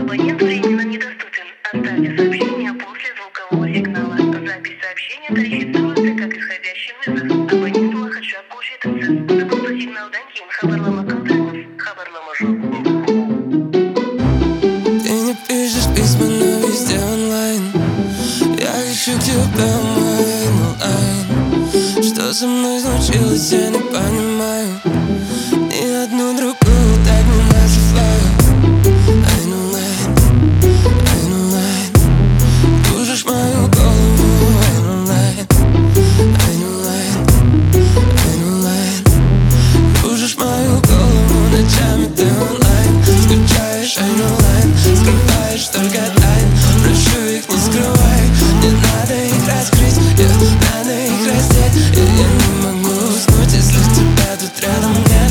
Абонент временно недоступен. Оставьте сообщение после звукового сигнала. Запись сообщения тарифицируется как исходящий вызов. Абонент уахача кушает. Тобто сигналдан кейін хабарлама қалдырыңыз. Хабарлама жоқ. Ты не пишешь письма, но везде онлайн. Я хочу к тебе онлайн. Что со мной случилось, я не понимаю. Ни одну другую так не называю. Душишь мою голову, онлайн. Душишь мою голову, ночами ты онлайн. Скучаешь, онлайн. Скрываешь только тайн. Прошу их не скрывай. Не надо их раскрыть, надо их раздеть. Я не могу уснуть, если тебя тут рядом нет.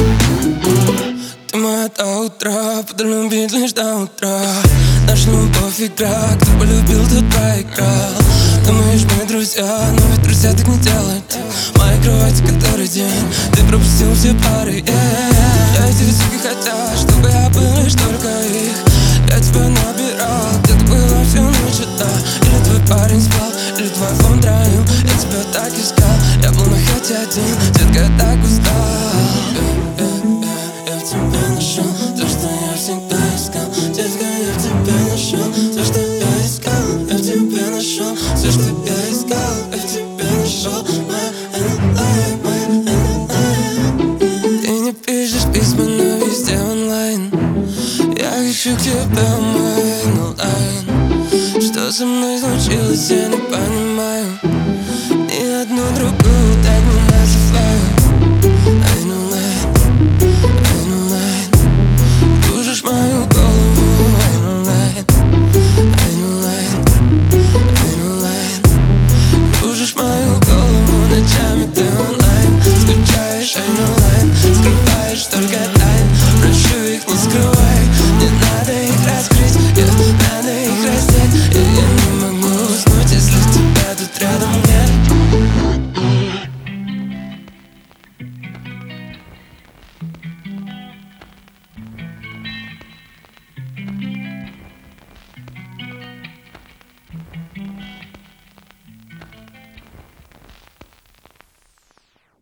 Ты моя до утра, буду любить лишь до утра. Наша любовь игра, кто полюбил, тот проиграл. Думаешь, мы друзья, но ведь друзья так не делают. В моей кровати который день, ты пропустил все пары, Я эти высоки хотят, чтобы я был лишь только их. Я тебя набирал, где-то была всю ночь одна. Или твой парень спал, или твой фон троил. Я тебя так искал, я был на хате один. Детка, я так устал. Я в тебе нашел то, что я всегда искал. Детка, я в тебе нашел то, что я искал. Я в тебе нашел все, что я искал. Я в тебе нашел Ты не пишешь письма, но везде онлайн. Я хочу к тебе онлайн. Что со мной случилось, я не понимаю.